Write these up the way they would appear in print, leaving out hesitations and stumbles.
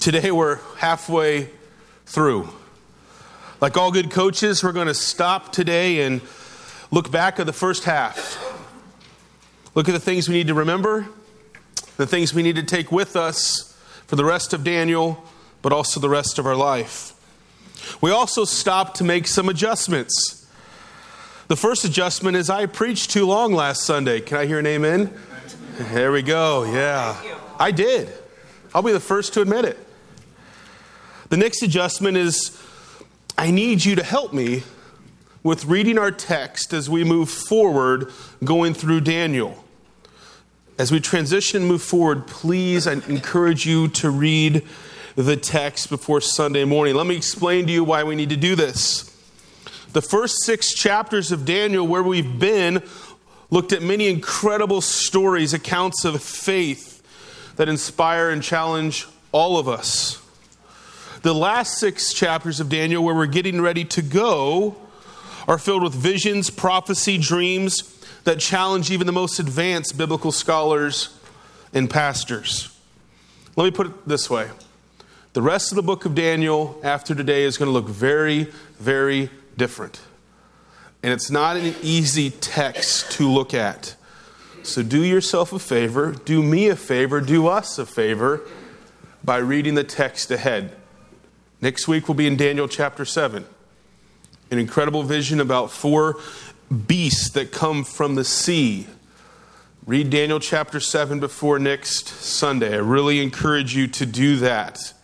Today we're halfway through. Like all good coaches, we're going to stop today and look back at the first half. Look at the things we need to remember, the things we need to take with us for the rest of Daniel, but also the rest of our life. We also stopped to make some adjustments. The first adjustment is I preached too long last Sunday. Can I hear an amen? There we go. Yeah, I did. I'll be the first to admit it. The next adjustment is I need you to help me with reading our text as we move forward going through Daniel. As we transition and move forward, please, I encourage you to read the text before Sunday morning. Let me explain to you why we need to do this. The first 6 chapters of Daniel, where we've been, looked at many incredible stories, accounts of faith that inspire and challenge all of us. The last 6 chapters of Daniel, where we're getting ready to go, are filled with visions, prophecy, dreams that challenge even the most advanced biblical scholars and pastors. Let me put it this way. The rest of the book of Daniel after today is going to look very, very different. And it's not an easy text to look at. So do yourself a favor, do me a favor, do us a favor by reading the text ahead. Next week we'll be in Daniel chapter 7. An incredible vision about 4 beasts that come from the sea. Read Daniel chapter 7 before next Sunday. I really encourage you to do that.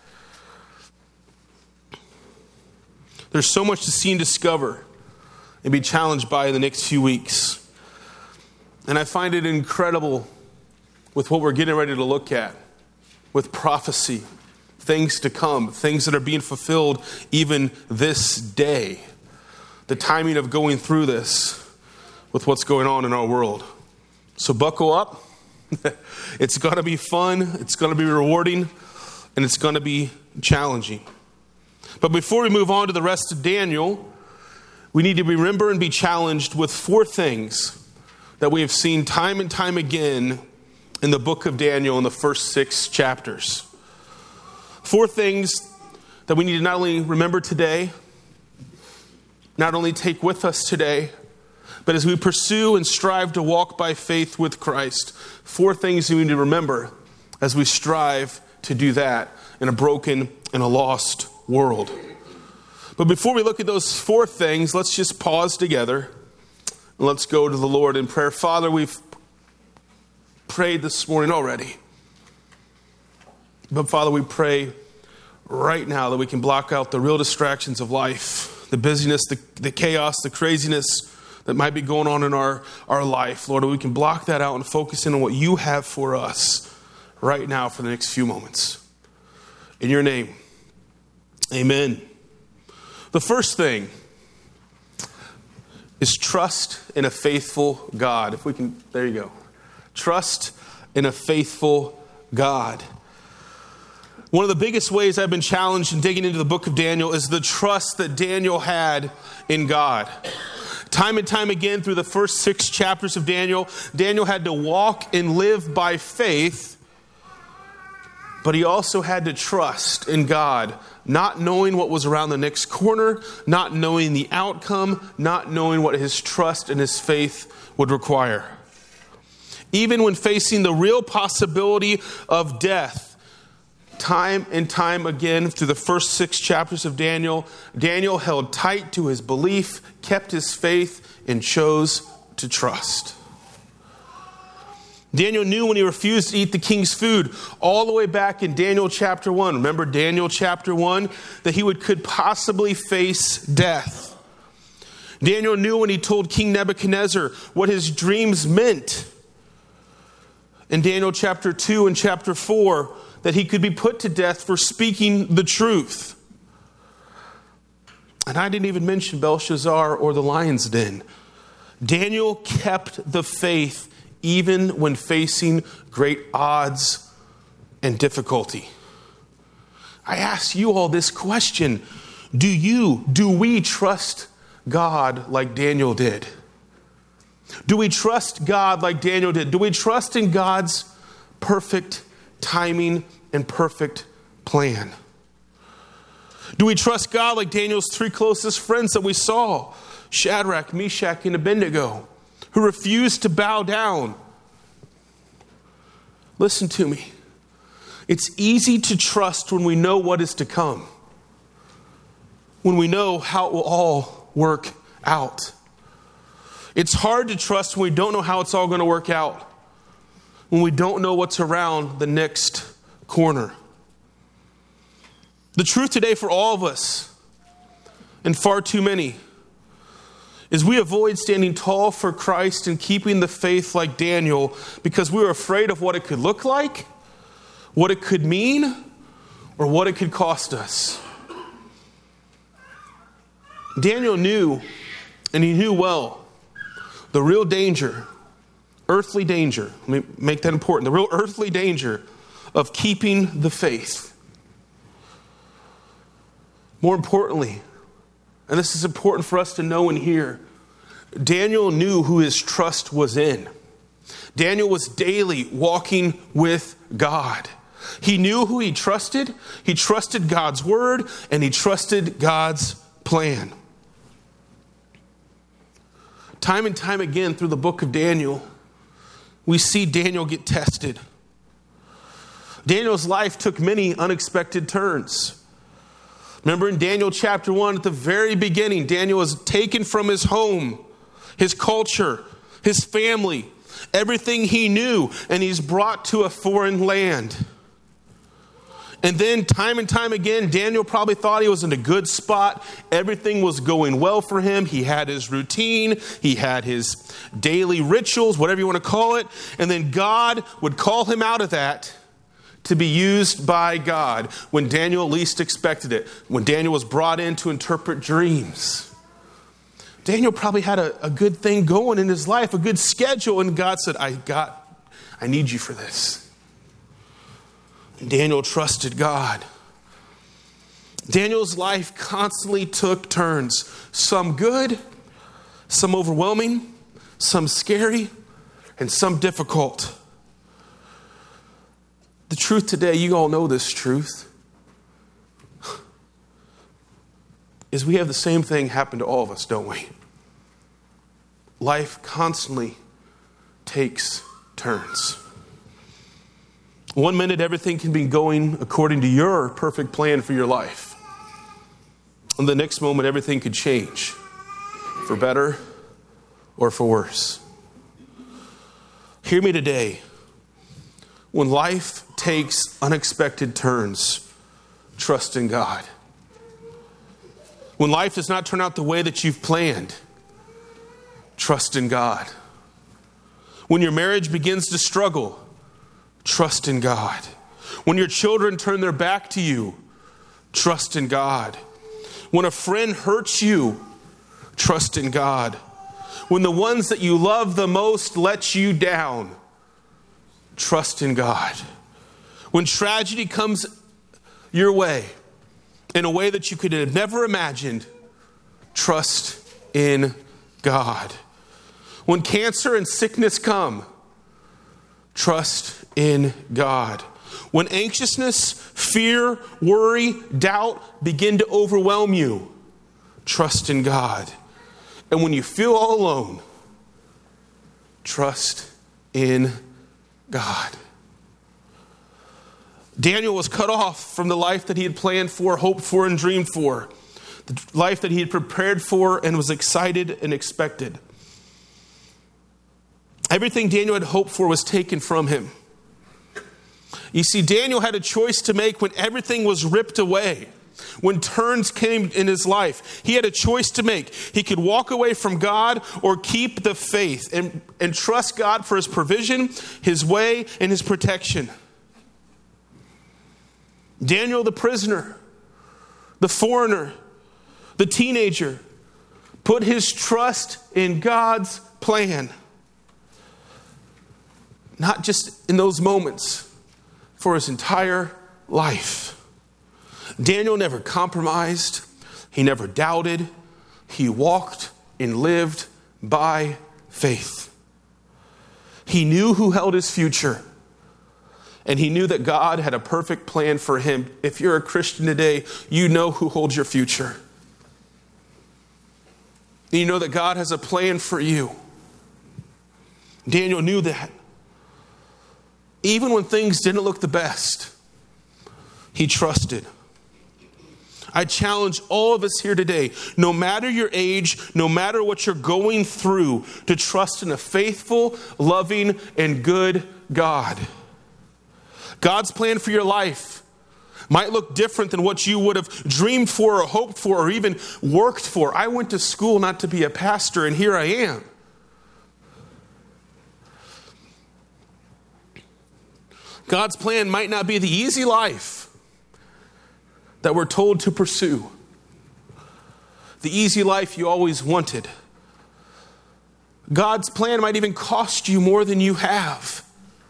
There's so much to see and discover and be challenged by in the next few weeks. And I find it incredible with what we're getting ready to look at, with prophecy, things to come, things that are being fulfilled even this day. The timing of going through this with what's going on in our world. So buckle up. It's going to be fun. It's going to be rewarding. And it's going to be challenging. But before we move on to the rest of Daniel, we need to remember and be challenged with 4 things that we have seen time and time again in the book of Daniel in the first 6 chapters. 4 things that we need to not only remember today, not only take with us today, but as we pursue and strive to walk by faith with Christ. 4 things we need to remember as we strive to do that in a broken and a lost world. But before we look at those 4 things, let's just pause together and let's go to the Lord in prayer. Father, we've prayed this morning already. But Father, we pray right now that we can block out the real distractions of life, the busyness, the chaos, the craziness that might be going on in our life. Lord, we can block that out and focus in on what you have for us right now for the next few moments. In your name, amen. The first thing is trust in a faithful God. If we can, there you go. Trust in a faithful God. One of the biggest ways I've been challenged in digging into the book of Daniel is the trust that Daniel had in God. Time and time again through the first 6 chapters of Daniel, Daniel had to walk and live by faith, but he also had to trust in God, not knowing what was around the next corner, not knowing the outcome, not knowing what his trust and his faith would require. Even when facing the real possibility of death, time and time again through the first 6 chapters of Daniel, Daniel held tight to his belief, kept his faith, and chose to trust. Daniel knew when he refused to eat the king's food all the way back in Daniel chapter 1. Remember Daniel chapter 1? That he could possibly face death. Daniel knew when he told King Nebuchadnezzar what his dreams meant. In Daniel chapter 2 and chapter 4, that he could be put to death for speaking the truth. And I didn't even mention Belshazzar or the lion's den. Daniel kept the faith even when facing great odds and difficulty. I ask you all this question. Do we trust God like Daniel did? Do we trust God like Daniel did? Do we trust in God's perfect timing and perfect plan? Do we trust God like Daniel's three closest friends that we saw, Shadrach, Meshach, and Abednego, who refused to bow down? Listen to me. It's easy to trust when we know what is to come, when we know how it will all work out. It's hard to trust when we don't know how it's all going to work out, when we don't know what's around the next corner. The truth today for all of us, and far too many, is we avoid standing tall for Christ and keeping the faith like Daniel because we were afraid of what it could look like, what it could mean, or what it could cost us. Daniel knew, and he knew well, the real danger, earthly danger, let me make that important, the real earthly danger of keeping the faith. More importantly, and this is important for us to know and hear, Daniel knew who his trust was in. Daniel was daily walking with God. He knew who he trusted. He trusted God's word, and he trusted God's plan. Time and time again through the book of Daniel, we see Daniel get tested. Daniel's life took many unexpected turns. Remember in Daniel chapter 1, at the very beginning, Daniel was taken from his home, his culture, his family, everything he knew, and he's brought to a foreign land. And then time and time again, Daniel probably thought he was in a good spot. Everything was going well for him. He had his routine. He had his daily rituals, whatever you want to call it. And then God would call him out of that to be used by God when Daniel least expected it, when Daniel was brought in to interpret dreams. Daniel probably had a good thing going in his life, a good schedule, and God said, I need you for this. And Daniel trusted God. Daniel's life constantly took turns, some good, some overwhelming, some scary, and some difficult. The truth today, you all know this truth, is we have the same thing happen to all of us, don't we? Life constantly takes turns. One minute, everything can be going according to your perfect plan for your life. And the next moment, everything could change for better or for worse. Hear me today. When life takes unexpected turns, trust in God. When life does not turn out the way that you've planned, trust in God. When your marriage begins to struggle, trust in God. When your children turn their back to you, trust in God. When a friend hurts you, trust in God. When the ones that you love the most let you down, trust in God. When tragedy comes your way in a way that you could have never imagined, trust in God. When cancer and sickness come, trust in God. When anxiousness, fear, worry, doubt begin to overwhelm you, trust in God. And when you feel all alone, trust in God. Daniel was cut off from the life that he had planned for, hoped for, and dreamed for. The life that he had prepared for and was excited and expected. Everything Daniel had hoped for was taken from him. You see, Daniel had a choice to make when everything was ripped away. When turns came in his life, he had a choice to make. He could walk away from God or keep the faith and trust God for his provision, his way, and his protection. Daniel the prisoner, the foreigner, the teenager, put his trust in God's plan. Not just in those moments, for his entire life. Daniel never compromised. He never doubted. He walked and lived by faith. He knew who held his future. And he knew that God had a perfect plan for him. If you're a Christian today, you know who holds your future. And you know that God has a plan for you. Daniel knew that. Even when things didn't look the best, he trusted. I challenge all of us here today, no matter your age, no matter what you're going through, to trust in a faithful, loving, and good God. God's plan for your life might look different than what you would have dreamed for or hoped for or even worked for. I went to school not to be a pastor, and here I am. God's plan might not be the easy life that we're told to pursue. The easy life you always wanted. God's plan might even cost you more than you have.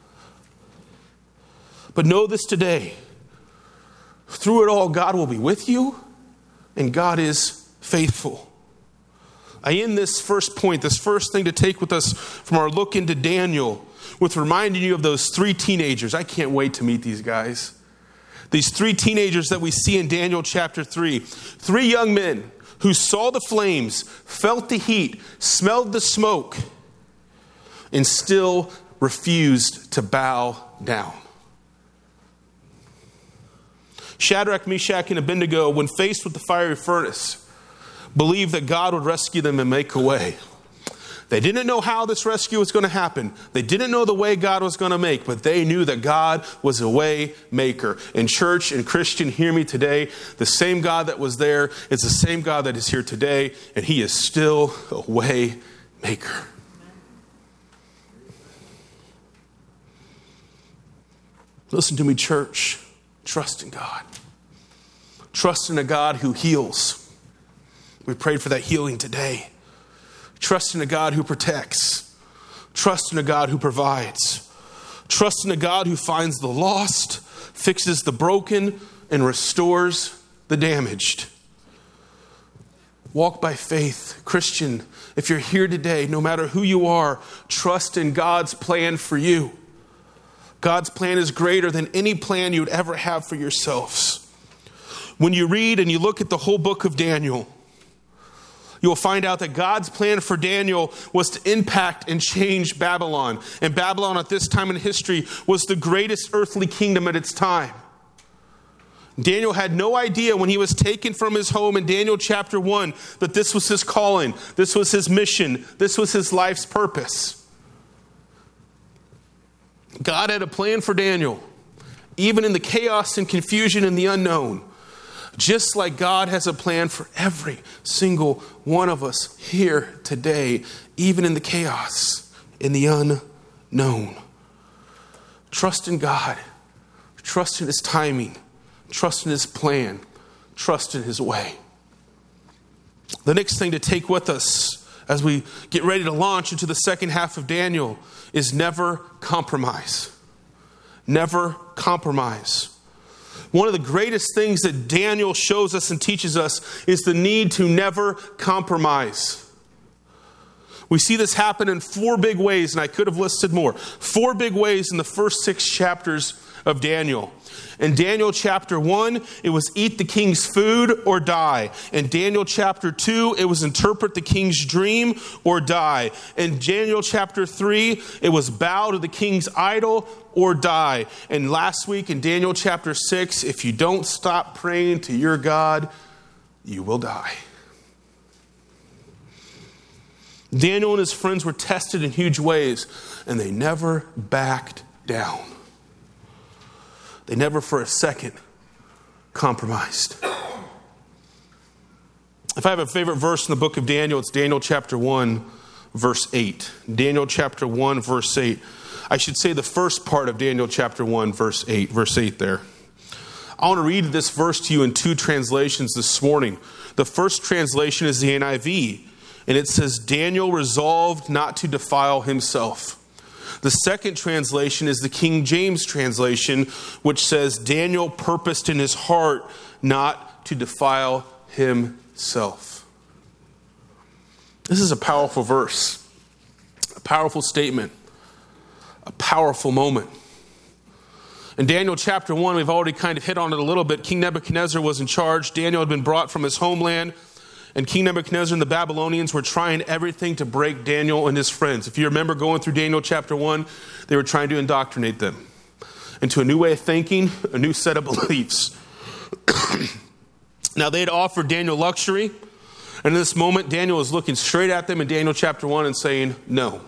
But know this today. Through it all, God will be with you, and God is faithful. I end this first point, this first thing to take with us from our look into Daniel, with reminding you of those 3 teenagers. I can't wait to meet these guys. These 3 teenagers that we see in Daniel chapter 3. 3 young men who saw the flames, felt the heat, smelled the smoke, and still refused to bow down. Shadrach, Meshach, and Abednego, when faced with the fiery furnace, believed that God would rescue them and make a way. They didn't know how this rescue was going to happen. They didn't know the way God was going to make, but they knew that God was a way maker. And church and Christian, hear me today. The same God that was there is the same God that is here today, and he is still a way maker. Listen to me, church. Trust in God. Trust in a God who heals. We prayed for that healing today. Trust in a God who protects. Trust in a God who provides. Trust in a God who finds the lost, fixes the broken, and restores the damaged. Walk by faith. Christian, if you're here today, no matter who you are, trust in God's plan for you. God's plan is greater than any plan you would ever have for yourselves. When you read and you look at the whole book of Daniel, you will find out that God's plan for Daniel was to impact and change Babylon. And Babylon at this time in history was the greatest earthly kingdom at its time. Daniel had no idea when he was taken from his home in Daniel chapter 1 that this was his calling, this was his mission, this was his life's purpose. God had a plan for Daniel, even in the chaos and confusion and the unknown. Just like God has a plan for every single one of us here today, even in the chaos, in the unknown. Trust in God. Trust in his timing. Trust in his plan. Trust in his way. The next thing to take with us as we get ready to launch into the second half of Daniel is never compromise. Never compromise. One of the greatest things that Daniel shows us and teaches us is the need to never compromise. We see this happen in 4 big ways, and I could have listed more. 4 big ways in the first 6 chapters of Daniel. In Daniel chapter 1, it was eat the king's food or die. In Daniel chapter 2, it was interpret the king's dream or die. In Daniel chapter 3, it was bow to the king's idol or die. And last week in Daniel chapter 6, if you don't stop praying to your God, you will die. Daniel and his friends were tested in huge ways, and they never backed down. They never for a second compromised. If I have a favorite verse in the book of Daniel, it's Daniel chapter 1, verse 8. Daniel chapter 1, verse 8. I should say the first part of Daniel chapter 1, verse 8. Verse 8 there. I want to read this verse to you in 2 translations this morning. The first translation is the NIV, and it says, Daniel resolved not to defile himself. The second translation is the King James translation, which says, Daniel purposed in his heart not to defile himself. This is a powerful verse, a powerful statement, a powerful moment. In Daniel chapter 1, we've already kind of hit on it a little bit. King Nebuchadnezzar was in charge. Daniel had been brought from his homeland. And King Nebuchadnezzar and the Babylonians were trying everything to break Daniel and his friends. If you remember going through Daniel chapter 1, they were trying to indoctrinate them into a new way of thinking, a new set of beliefs. Now, they had offered Daniel luxury. And in this moment, Daniel was looking straight at them in Daniel chapter 1 and saying, no.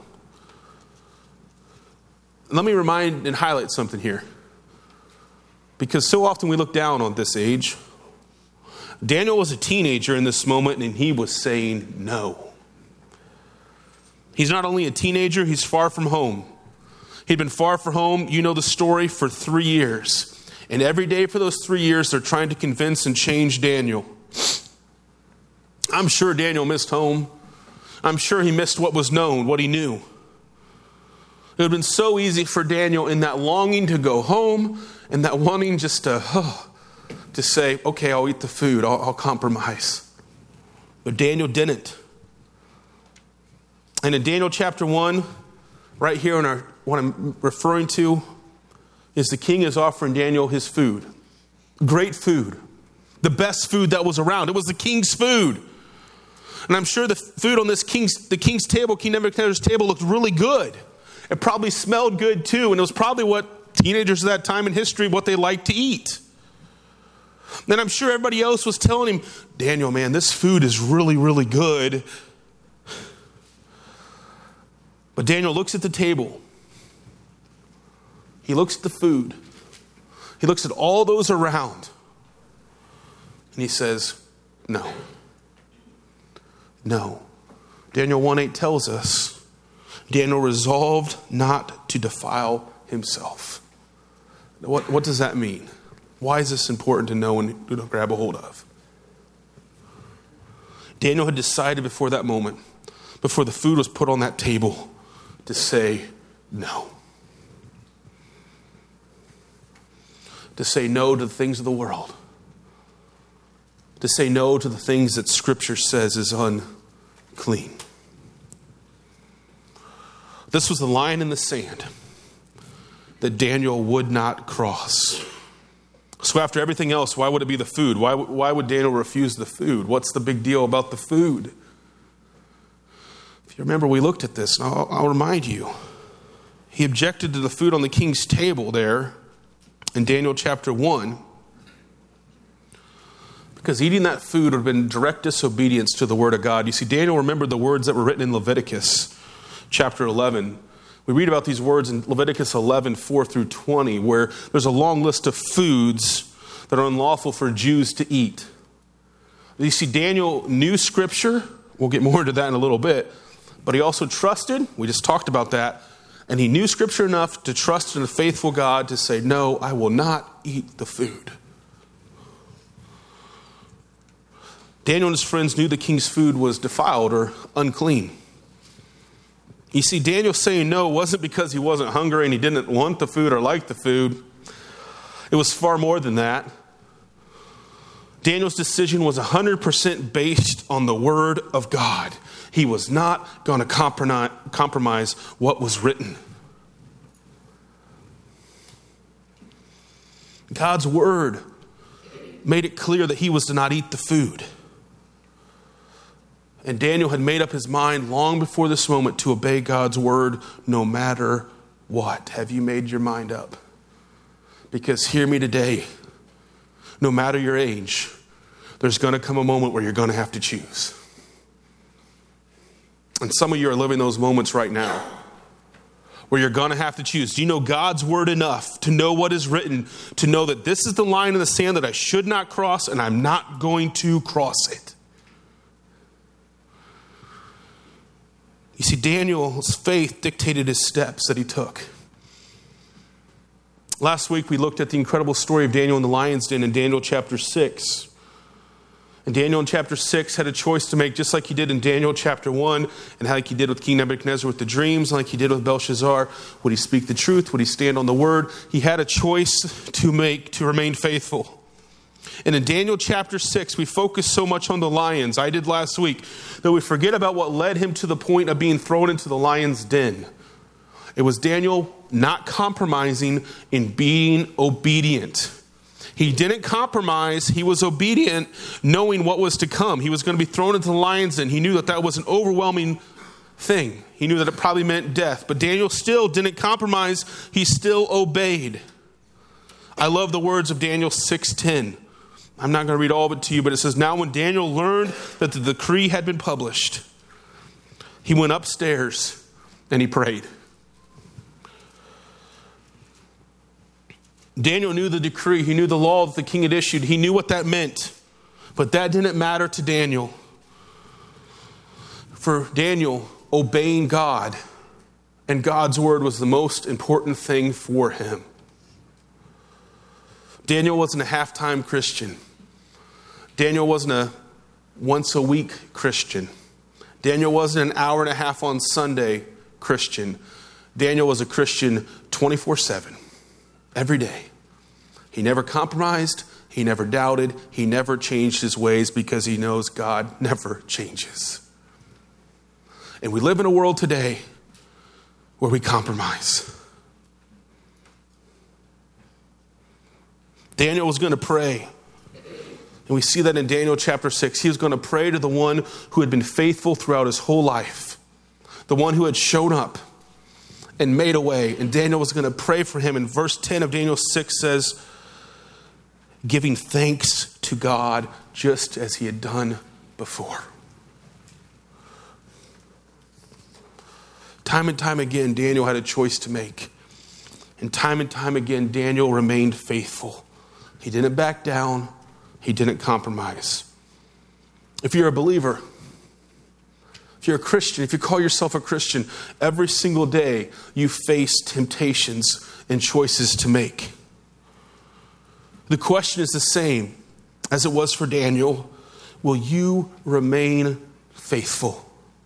Let me remind and highlight something here. Because so often we look down on this age. Daniel was a teenager in this moment, and he was saying no. He's not only a teenager, he's far from home. He'd been far from home, you know the story, for 3 years. And every day for those 3 years, they're trying to convince and change Daniel. I'm sure Daniel missed home. I'm sure he missed what was known, what he knew. It would have been so easy for Daniel in that longing to go home and that wanting just to say, okay, I'll eat the food, I'll compromise. But Daniel didn't. And in Daniel chapter 1, right here in what I'm referring to, is the king is offering Daniel his food. Great food. The best food that was around. It was the king's food. And I'm sure the food on the king's table, King Nebuchadnezzar's table, looked really good. It probably smelled good too. And it was probably what teenagers at that time in history, what they liked to eat. Then I'm sure everybody else was telling him, Daniel, man, this food is really, really good. But Daniel looks at the table. He looks at the food. He looks at all those around. And he says, no. No. Daniel 1:8 tells us, Daniel resolved not to defile himself. What does that mean? Why is this important to know and to grab a hold of? Daniel had decided before that moment, before the food was put on that table, to say no. To say no to the things of the world. To say no to the things that Scripture says is unclean. This was the line in the sand that Daniel would not cross. So after everything else, why would it be the food? Why would Daniel refuse the food? What's the big deal about the food? If you remember, we looked at this, and I'll remind you. He objected to the food on the king's table there in Daniel chapter 1 because eating that food would have been direct disobedience to the word of God. You see, Daniel remembered the words that were written in Leviticus chapter 11. We read about these words in Leviticus 11, 4 through 20, where there's a long list of foods that are unlawful for Jews to eat. You see, Daniel knew Scripture. We'll get more into that in a little bit. But he also trusted. We just talked about that. And he knew Scripture enough to trust in a faithful God to say, no, I will not eat the food. Daniel and his friends knew the king's food was defiled or unclean. You see, Daniel saying no wasn't because he wasn't hungry and he didn't want the food or like the food. It was far more than that. Daniel's decision was 100% based on the word of God. He was not going to compromise what was written. God's word made it clear that he was to not eat the food. And Daniel had made up his mind long before this moment to obey God's word no matter what. Have you made your mind up? Because hear me today, no matter your age, there's going to come a moment where you're going to have to choose. And some of you are living those moments right now where you're going to have to choose. Do you know God's word enough to know what is written, to know that this is the line in the sand that I should not cross and I'm not going to cross it? You see, Daniel's faith dictated his steps that he took. Last week we looked at the incredible story of Daniel in the lion's den in Daniel chapter 6. And Daniel in chapter 6 had a choice to make, just like he did in Daniel chapter 1, and like he did with King Nebuchadnezzar with the dreams, like he did with Belshazzar. Would he speak the truth? Would he stand on the word? He had a choice to make to remain faithful. And in Daniel chapter 6, we focus so much on the lions, I did last week, that we forget about what led him to the point of being thrown into the lion's den. It was Daniel not compromising in being obedient. He didn't compromise. He was obedient, knowing what was to come. He was going to be thrown into the lion's den. He knew that that was an overwhelming thing. He knew that it probably meant death. But Daniel still didn't compromise. He still obeyed. I love the words of Daniel 6:10. I'm not going to read all of it to you, but it says, "Now when Daniel learned that the decree had been published, he went upstairs and he prayed." Daniel knew the decree. He knew the law that the king had issued. He knew what that meant. But that didn't matter to Daniel. For Daniel, obeying God and God's word was the most important thing for him. Daniel wasn't a half-time Christian. Daniel wasn't a once-a-week Christian. Daniel wasn't an hour and a half on Sunday Christian. Daniel was a Christian 24/7, every day. He never compromised. He never doubted. He never changed his ways because he knows God never changes. And we live in a world today where we compromise. Daniel was going to pray. And we see that in Daniel chapter 6. He was going to pray to the one who had been faithful throughout his whole life. The one who had shown up and made a way. And Daniel was going to pray for him. And verse 10 of Daniel 6 says, giving thanks to God just as he had done before. Time and time again, Daniel had a choice to make. And time again, Daniel remained faithful. He didn't back down. He didn't compromise. If you're a believer, if you're a Christian, if you call yourself a Christian, every single day you face temptations and choices to make. The question is the same as it was for Daniel. Will you remain faithful?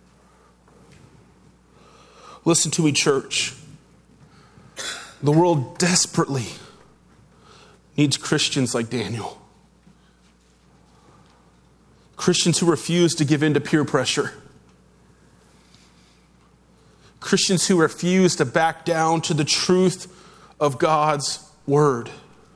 Listen to me, church. The world desperately needs Christians like Daniel. Christians who refuse to give in to peer pressure. Christians who refuse to back down to the truth of God's word.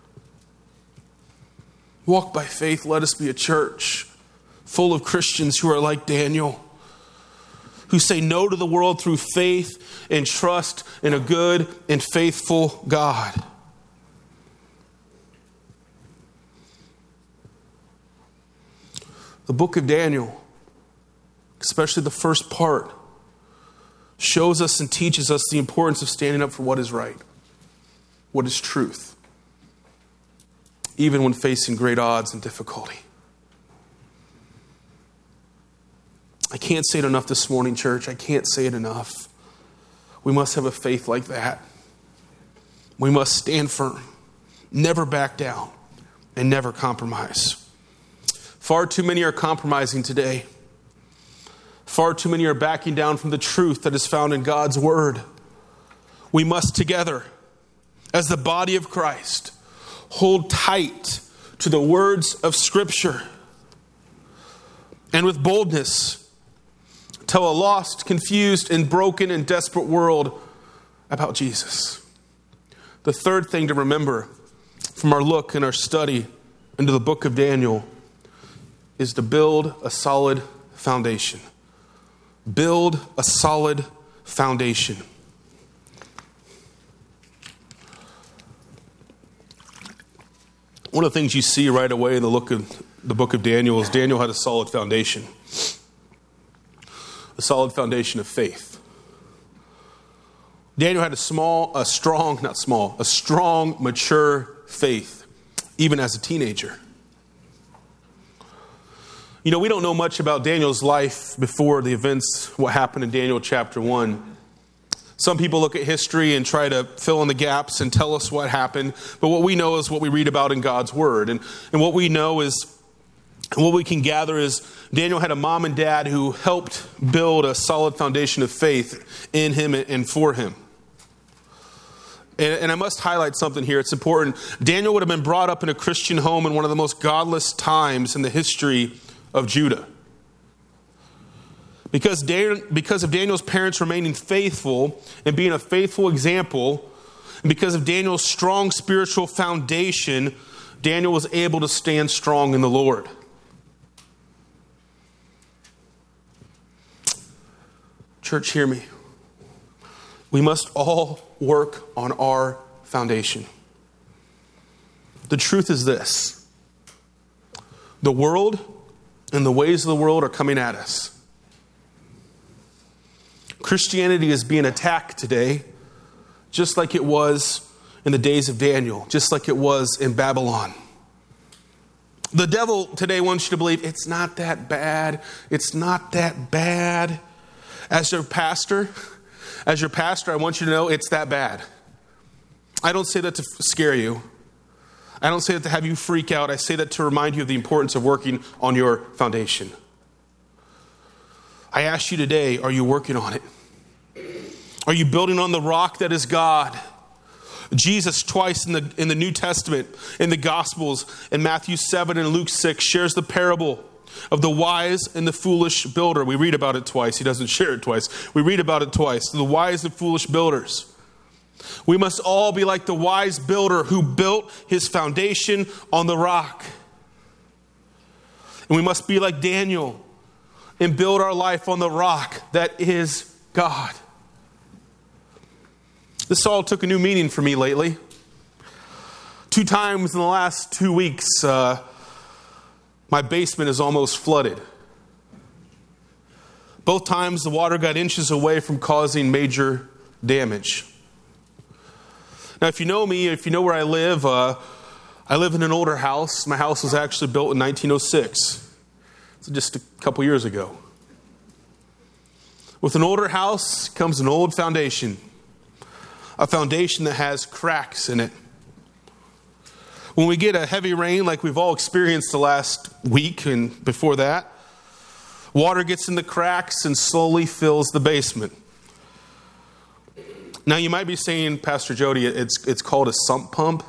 Walk by faith. Let us be a church full of Christians who are like Daniel, who say no to the world through faith and trust in a good and faithful God. The book of Daniel, especially the first part, shows us and teaches us the importance of standing up for what is right, what is truth, even when facing great odds and difficulty. I can't say it enough this morning, church. I can't say it enough. We must have a faith like that. We must stand firm, never back down, and never compromise. Far too many are compromising today. Far too many are backing down from the truth that is found in God's word. We must together, as the body of Christ, hold tight to the words of Scripture and with boldness tell a lost, confused, and broken and desperate world about Jesus. The third thing to remember from our look and our study into the book of Daniel is to build a solid foundation. Build a solid foundation. One of the things you see right away in the look of the book of Daniel is Daniel had a solid foundation. A solid foundation of faith. Daniel had a strong, mature faith, even as a teenager. You know, we don't know much about Daniel's life before the events, what happened in Daniel chapter 1. Some people look at history and try to fill in the gaps and tell us what happened. But what we know is what we read about in God's word. And what we know is, and what we can gather is Daniel had a mom and dad who helped build a solid foundation of faith in him and for him. And I must highlight something here. It's important. Daniel would have been brought up in a Christian home in one of the most godless times in the history of Judah. Because of Daniel's parents remaining faithful and being a faithful example, and because of Daniel's strong spiritual foundation, Daniel was able to stand strong in the Lord. Church, hear me. We must all work on our foundation. The truth is this: the world and the ways of the world are coming at us. Christianity is being attacked today, just like it was in the days of Daniel, just like it was in Babylon. The devil today wants you to believe it's not that bad. It's not that bad. As your pastor, I want you to know it's that bad. I don't say that to scare you. I don't say that to have you freak out. I say that to remind you of the importance of working on your foundation. I ask you today, are you working on it? Are you building on the rock that is God? Jesus twice in the New Testament, in the Gospels, in Matthew 7 and Luke 6, shares the parable of the wise and the foolish builder. We read about it twice. He doesn't share it twice. We read about it twice. The wise and foolish builders. We must all be like the wise builder who built his foundation on the rock. And we must be like Daniel and build our life on the rock that is God. This all took a new meaning for me lately. 2 times in the last 2 weeks, my basement is almost flooded. Both times the water got inches away from causing major damage. Now, if you know me, if you know where I live in an older house. My house was actually built in 1906. So just a couple years ago. With an older house comes an old foundation. A foundation that has cracks in it. When we get a heavy rain like we've all experienced the last week and before that, water gets in the cracks and slowly fills the basement. Now you might be saying, Pastor Jody, it's called a sump pump.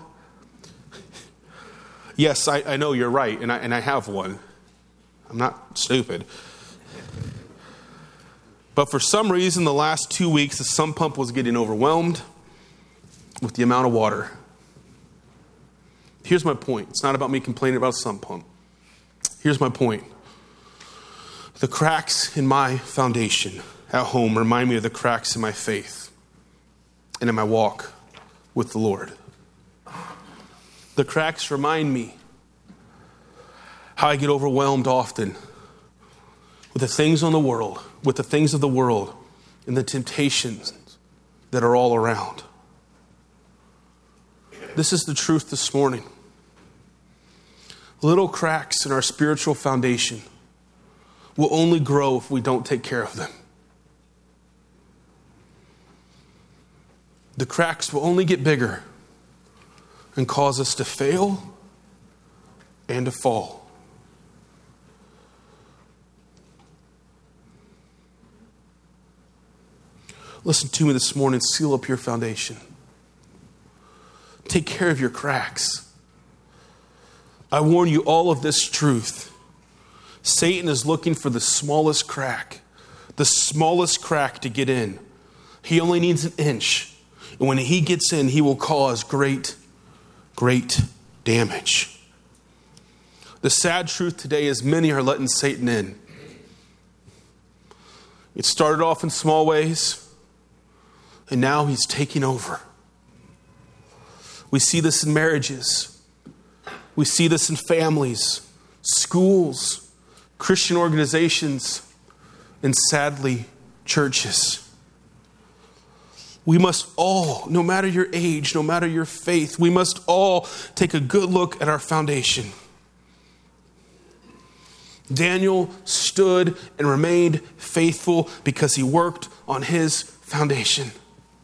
Yes, I know you're right, and I have one. I'm not stupid. But for some reason, the last 2 weeks, the sump pump was getting overwhelmed with the amount of water. Here's my point. It's not about me complaining about a sump pump. Here's my point. The cracks in my foundation at home remind me of the cracks in my faith and in my walk with the Lord. The cracks remind me how I get overwhelmed often with the things on the world, with the things of the world, and the temptations that are all around. This is the truth this morning. Little cracks in our spiritual foundation will only grow if we don't take care of them. The cracks will only get bigger and cause us to fail and to fall. Listen to me this morning. Seal up your foundation. Take care of your cracks. I warn you all of this truth. Satan is looking for the smallest crack to get in. He only needs an inch. And when he gets in, he will cause great, great damage. The sad truth today is many are letting Satan in. It started off in small ways, and now he's taking over. We see this in marriages. We see this in families, schools, Christian organizations, and sadly, churches. We must all, no matter your age, no matter your faith, we must all take a good look at our foundation. Daniel stood and remained faithful because he worked on his foundation.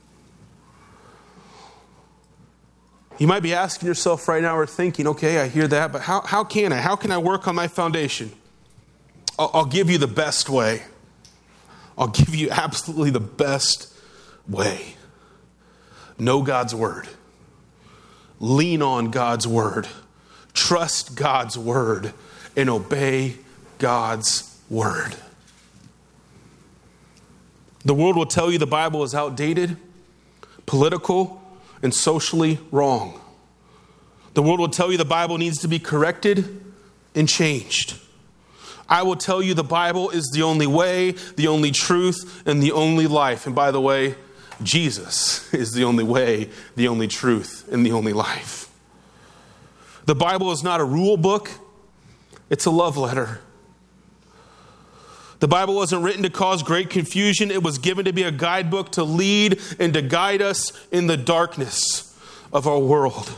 You might be asking yourself right now or thinking, okay, I hear that, but how can I? How can I work on my foundation? I'll give you the best way. I'll give you absolutely the best way. Know God's word. Lean on God's word. Trust God's word and obey God's word. The world will tell you the Bible is outdated, political, and socially wrong. The world will tell you the Bible needs to be corrected and changed. I will tell you the Bible is the only way, the only truth, and the only life. And by the way, Jesus is the only way, the only truth, and the only life. The Bible is not a rule book. It's a love letter. The Bible wasn't written to cause great confusion. It was given to be a guidebook to lead and to guide us in the darkness of our world.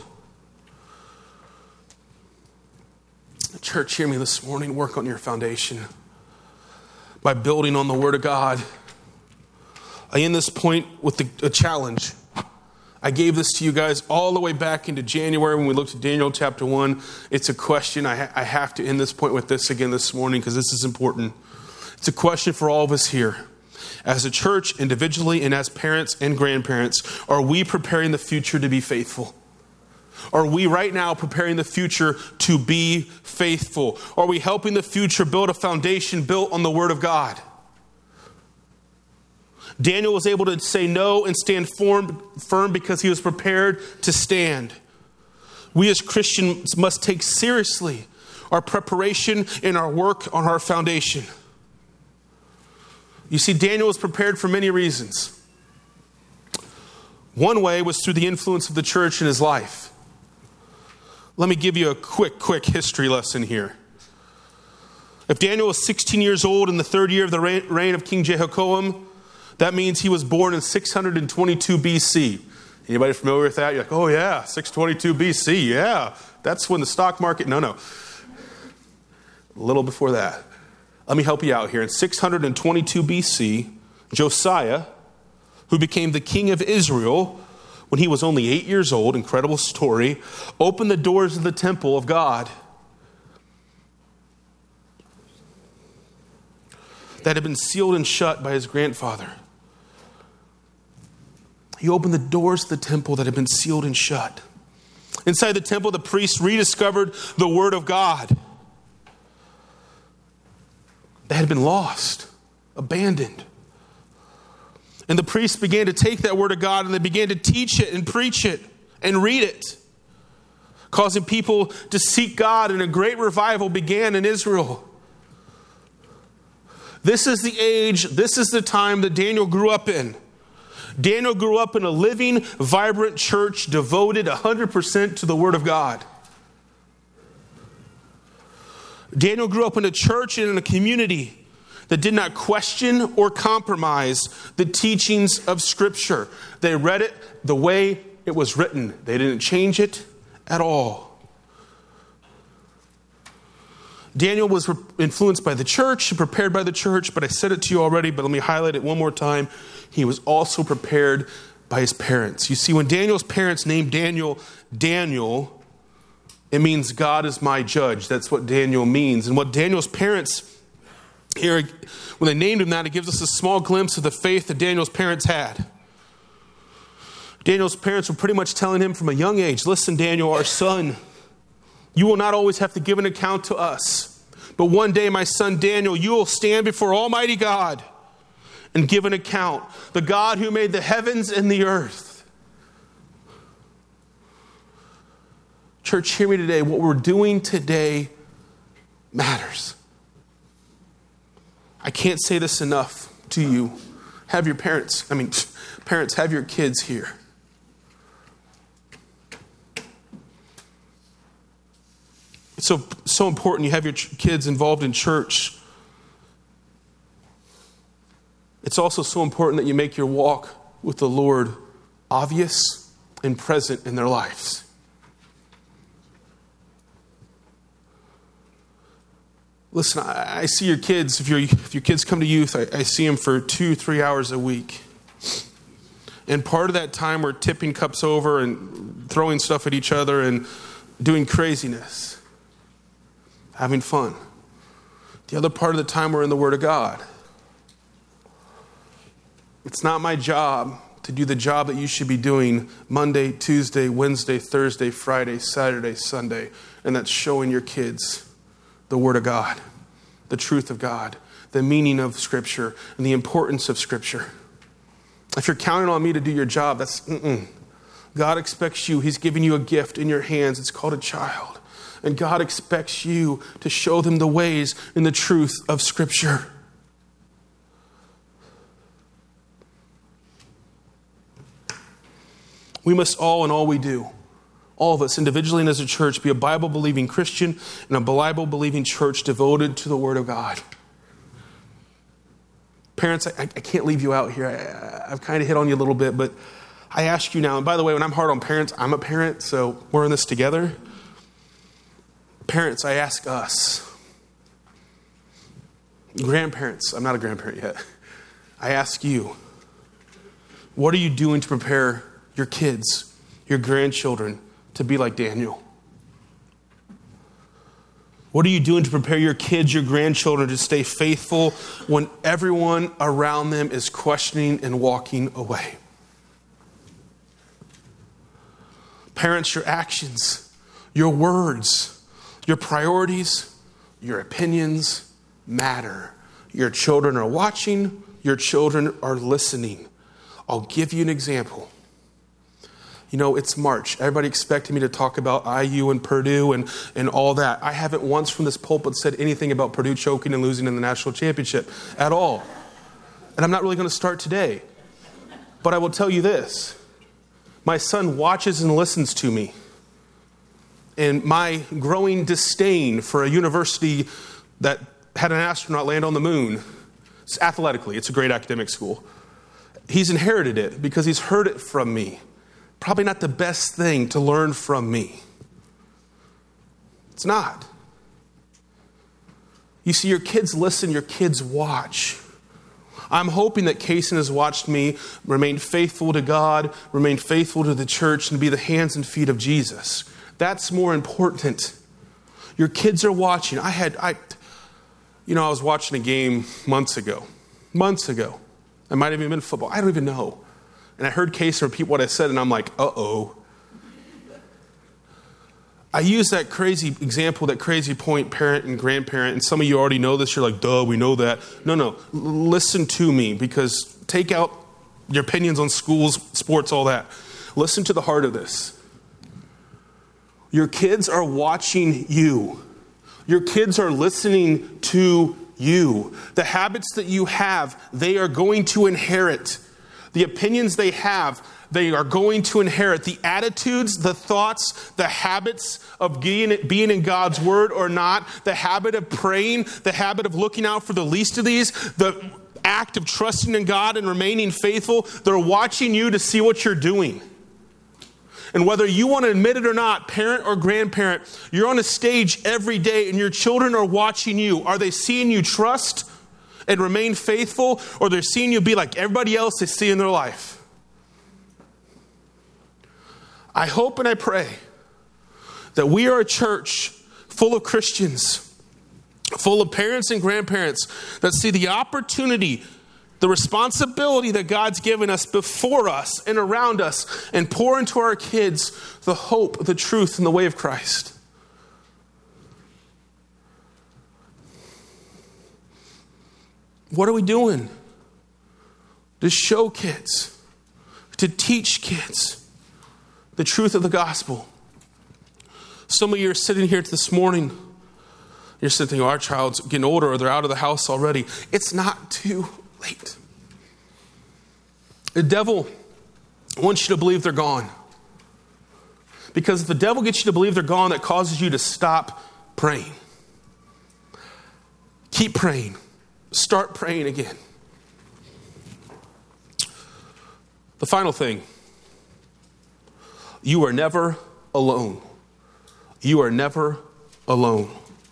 Church, hear me this morning. Work on your foundation by building on the Word of God. I end this point with a challenge. I gave this to you guys all the way back into January when we looked at Daniel chapter 1. It's a question. I have to end this point with this again this morning because this is important. It's a question for all of us here. As a church, individually, and as parents and grandparents, are we preparing the future to be faithful? Are we right now preparing the future to be faithful? Are we helping the future build a foundation built on the Word of God? Daniel was able to say no and stand firm because he was prepared to stand. We as Christians must take seriously our preparation and our work on our foundation. You see, Daniel was prepared for many reasons. One way was through the influence of the church in his life. Let me give you a quick history lesson here. If Daniel was 16 years old in the third year of the reign of King Jehoiakim, that means he was born in 622 BC. Anybody familiar with that? You're like, oh yeah, 622 BC, yeah. That's when the stock market, no. A little before that. Let me help you out here. In 622 BC, Josiah, who became the king of Israel when he was only 8 years old, incredible story, opened the doors of the temple of God that had been sealed and shut by his grandfather. He opened the doors of the temple that had been sealed and shut. Inside the temple, the priests rediscovered the Word of God that had been lost, abandoned. And the priests began to take that Word of God and they began to teach it and preach it and read it, causing people to seek God, and a great revival began in Israel. This is the age, this is the time that Daniel grew up in. Daniel grew up in a living, vibrant church devoted 100% to the Word of God. Daniel grew up in a church and in a community that did not question or compromise the teachings of Scripture. They read it the way it was written. They didn't change it at all. Daniel was influenced by the church and prepared by the church, but I said it to you already, but let me highlight it one more time. He was also prepared by his parents. You see, when Daniel's parents named Daniel, it means God is my judge. That's what Daniel means. And what Daniel's parents here, when they named him that, it gives us a small glimpse of the faith that Daniel's parents had. Daniel's parents were pretty much telling him from a young age, listen, Daniel, our son, you will not always have to give an account to us. But one day, my son Daniel, you will stand before Almighty God and give an account. The God who made the heavens and the earth. Church, hear me today. What we're doing today matters. I can't say this enough to you. Have your parents, have your kids here. It's so important you have your kids involved in church. It's also so important that you make your walk with the Lord obvious and present in their lives. Listen, I see your kids. If your kids come to youth, I see them for 2-3 hours a week. And part of that time we're tipping cups over and throwing stuff at each other and doing craziness, having fun. The other part of the time we're in the Word of God. It's not my job to do the job that you should be doing Monday, Tuesday, Wednesday, Thursday, Friday, Saturday, Sunday. And that's showing your kids the Word of God, the truth of God, the meaning of Scripture and the importance of Scripture. If you're counting on me to do your job, that's God expects you. He's giving you a gift in your hands. It's called a child. And God expects you to show them the ways and the truth of Scripture. We must all in all we do, all of us individually and as a church, be a Bible-believing Christian and a Bible-believing church devoted to the Word of God. Parents, I can't leave you out here. I've kind of hit on you a little bit, but I ask you now, and by the way, when I'm hard on parents, I'm a parent, so we're in this together. Parents, I ask us. Grandparents, I'm not a grandparent yet. I ask you, what are you doing to prepare your kids, your grandchildren, to be like Daniel? What are you doing to prepare your kids, your grandchildren to stay faithful when everyone around them is questioning and walking away? Parents, your actions, your words, your priorities, your opinions matter. Your children are watching, your children are listening. I'll give you an example. You know, it's March. Everybody expected me to talk about IU and Purdue and all that. I haven't once from this pulpit said anything about Purdue choking and losing in the national championship at all. And I'm not really going to start today. But I will tell you this. My son watches and listens to me. And my growing disdain for a university that had an astronaut land on the moon, athletically, it's a great academic school. He's inherited it because he's heard it from me. Probably not the best thing to learn from me. It's not. You see, your kids listen, your kids watch. I'm hoping that Kason has watched me remain faithful to God, remain faithful to the church, and be the hands and feet of Jesus. That's more important. Your kids are watching. I was watching a game months ago. It might have even been football. I don't even know. And I heard Kason repeat what I said, and I'm like, uh-oh. I use that crazy example, that crazy point, parent and grandparent, and some of you already know this. You're like, duh, we know that. No. Listen to me, because take out your opinions on schools, sports, all that. Listen to the heart of this. Your kids are watching you. Your kids are listening to you. The habits that you have, they are going to inherit. The opinions they have, they are going to inherit. The attitudes, the thoughts, the habits of being in God's word or not, the habit of praying, the habit of looking out for the least of these, the act of trusting in God and remaining faithful, they're watching you to see what you're doing. And whether you want to admit it or not, parent or grandparent, you're on a stage every day and your children are watching you. Are they seeing you trust and remain faithful, or they're seeing you be like everybody else they see in their life? I hope and I pray that we are a church full of Christians, full of parents and grandparents that see the opportunity, the responsibility that God's given us before us and around us, and pour into our kids the hope, the truth, and the way of Christ. What are we doing to show kids, to teach kids the truth of the gospel? Some of you are sitting here this morning, you're sitting, our child's getting older or they're out of the house already. It's not too late. The devil wants you to believe they're gone. Because if the devil gets you to believe they're gone, that causes you to stop praying. Keep praying. Start praying again. The final thing. You are never alone. You are never alone.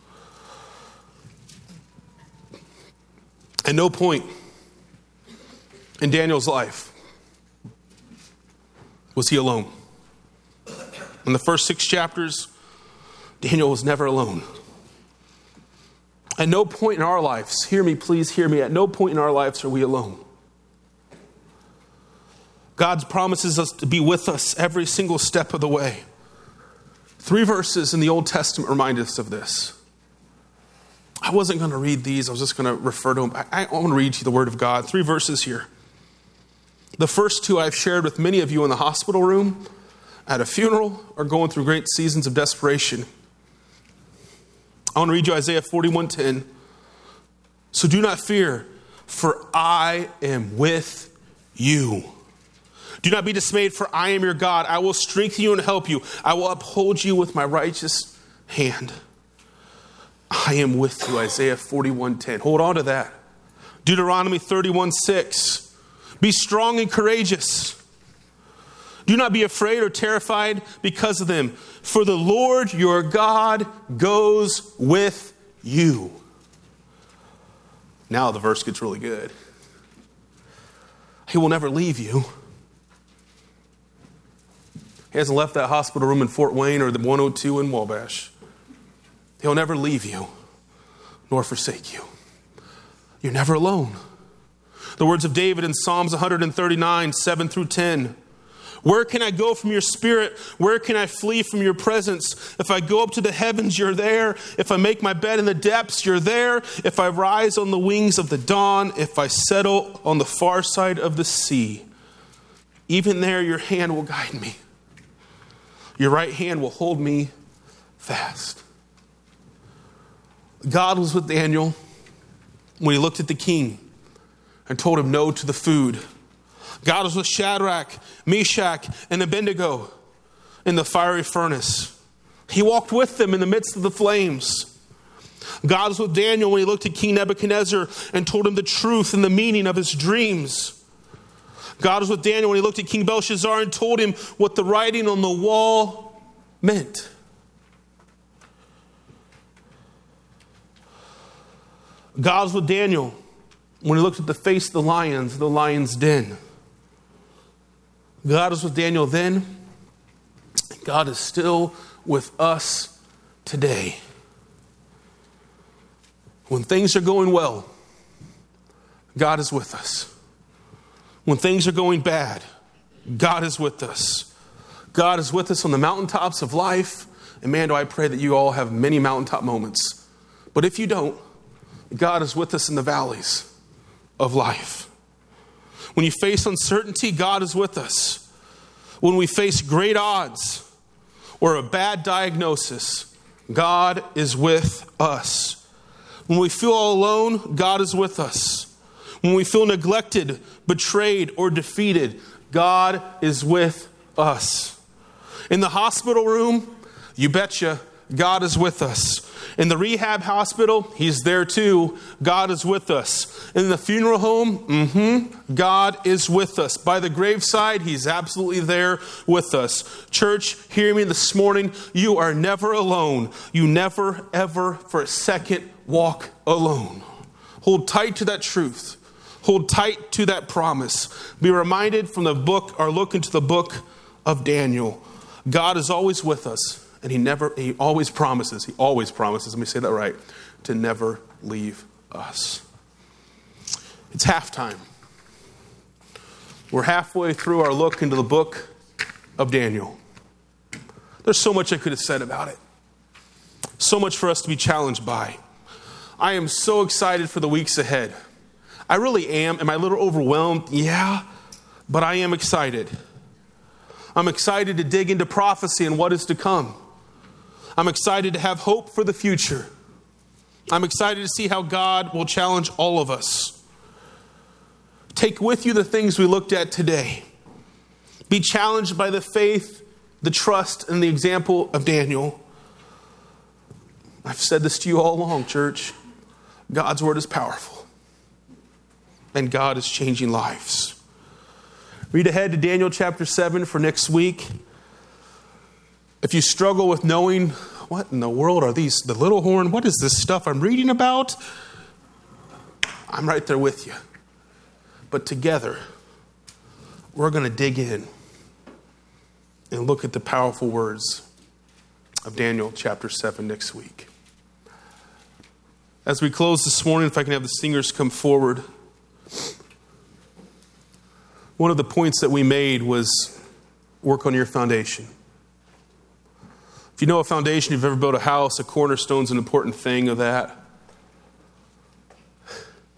At no point in Daniel's life was he alone. In the first 6 chapters, Daniel was never alone. At no point in our lives, hear me, please hear me, at no point in our lives are we alone. God promises us to be with us every single step of the way. 3 verses in the Old Testament remind us of this. I wasn't going to read these. I was just going to refer to them. I want to read to you the Word of God. 3 verses here. The first 2 I've shared with many of you in the hospital room, at a funeral, or going through great seasons of desperation. I want to read you Isaiah 41:10. So do not fear, for I am with you. Do not be dismayed, for I am your God. I will strengthen you and help you. I will uphold you with my righteous hand. I am with you, Isaiah 41:10. Hold on to that. Deuteronomy 31:6. Be strong and courageous. Do not be afraid or terrified because of them, for the Lord your God goes with you. Now the verse gets really good. He will never leave you. He hasn't left that hospital room in Fort Wayne or the 102 in Wabash. He'll never leave you nor forsake you. You're never alone. The words of David in Psalms 139, 7 through 10. Where can I go from your spirit? Where can I flee from your presence? If I go up to the heavens, you're there. If I make my bed in the depths, you're there. If I rise on the wings of the dawn, if I settle on the far side of the sea, even there your hand will guide me. Your right hand will hold me fast. God was with Daniel when he looked at the king and told him no to the food. God was with Shadrach, Meshach, and Abednego in the fiery furnace. He walked with them in the midst of the flames. God was with Daniel when he looked at King Nebuchadnezzar and told him the truth and the meaning of his dreams. God was with Daniel when he looked at King Belshazzar and told him what the writing on the wall meant. God was with Daniel when he looked at the face of the lion's den. God was with Daniel then. God is still with us today. When things are going well, God is with us. When things are going bad, God is with us. God is with us on the mountaintops of life. And man, do I pray that you all have many mountaintop moments. But if you don't, God is with us in the valleys of life. When you face uncertainty, God is with us. When we face great odds or a bad diagnosis, God is with us. When we feel all alone, God is with us. When we feel neglected, betrayed, or defeated, God is with us. In the hospital room, you betcha, God is with us. In the rehab hospital, He's there too. God is with us. In the funeral home, God is with us. By the graveside, He's absolutely there with us. Church, hear me this morning. You are never alone. You never, ever, for a second, walk alone. Hold tight to that truth. Hold tight to that promise. Be reminded from the book, or look into the book of Daniel. God is always with us. And he always promises, let me say that right, to never leave us. It's halftime. We're halfway through our look into the book of Daniel. There's so much I could have said about it. So much for us to be challenged by. I am so excited for the weeks ahead. I really am. Am I a little overwhelmed? Yeah, but I am excited. I'm excited to dig into prophecy and what is to come. I'm excited to have hope for the future. I'm excited to see how God will challenge all of us. Take with you the things we looked at today. Be challenged by the faith, the trust, and the example of Daniel. I've said this to you all along, church. God's word is powerful. And God is changing lives. Read ahead to Daniel chapter 7 for next week. If you struggle with knowing what in the world are these, the little horn, what is this stuff I'm reading about? I'm right there with you. But together, we're going to dig in and look at the powerful words of Daniel chapter 7 next week. As we close this morning, if I can have the singers come forward. One of the points that we made was work on your foundation. If you know a foundation, you've ever built a house, a cornerstone's an important thing of that.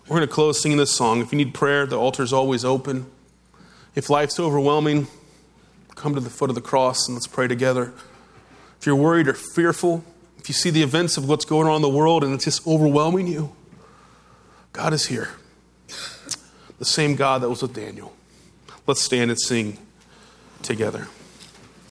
We're going to close singing this song. If you need prayer, the altar is always open. If life's overwhelming, come to the foot of the cross and let's pray together. If you're worried or fearful, if you see the events of what's going on in the world and it's just overwhelming you, God is here. The same God that was with Daniel. Let's stand and sing together.